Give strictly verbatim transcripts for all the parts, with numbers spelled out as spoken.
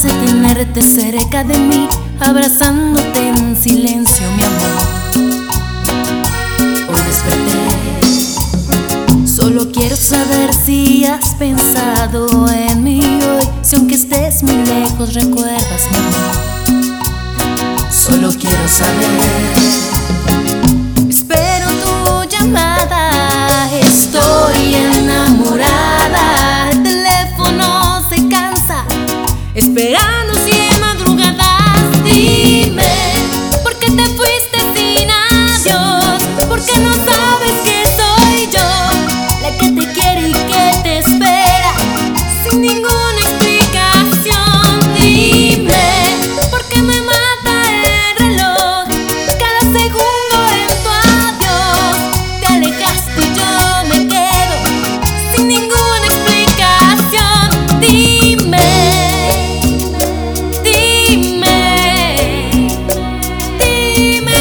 ganas de tenerte cerca de mí, abrazándote en silencio, mi amor. Hoy desperté, solo quiero saber si has pensado en mí hoy, si aunque estés muy lejos recuerdas mi amor. Solo quiero saber, espero tu llamada, estoy enamorada. El teléfono se cansa, esperando cien madrugadas. Dime, ¿por qué te fuiste sin adiós? ¿Por qué no sabes que soy yo la que te quiere y que te espera sin ninguna explicación? Dime, ¿por qué me mata el reloj? Cada segundo en tu adiós te alejaste y yo me quedo sin ninguna explicación. Dime, dime, dime.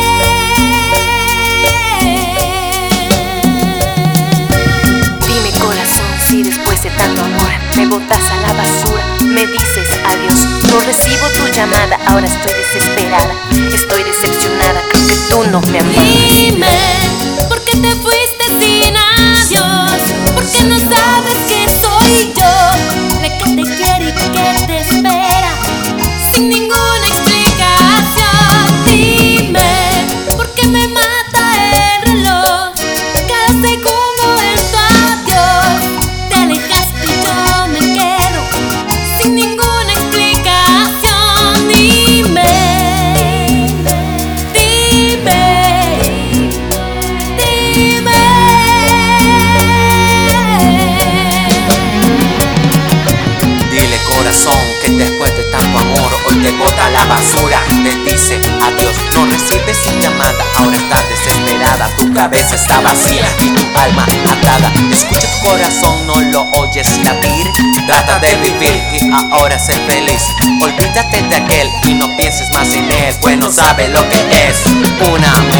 Dime, corazón, si después de tanto amor me botas a la basura, me dices adiós, no recibo tu llamada, ahora estoy desesperada, estoy decepcionada, creo que tú no me amas. Dime, ¿por qué te fuiste sin adiós? ¿Por qué no sabes que soy yo la que te quiere y que te espera sin ninguna explicación? Dime, ¿por qué me mata el reloj? Cada segundo en tu adiós te alejaste y yo me quedo sin ninguna explicación. Dime, dime, dime. Dile, corazón, que después de tanto amor hoy te bota la basura, te dice adiós, no recibes su llamada, ahora estás desesperada, tu cabeza está vacía y tu alma atada. Escucha tu corazón, no lo oyes latir, trata de vivir y ahora ser feliz. Olvídate de aquel y no pienses más en él, pues no sabe lo que es una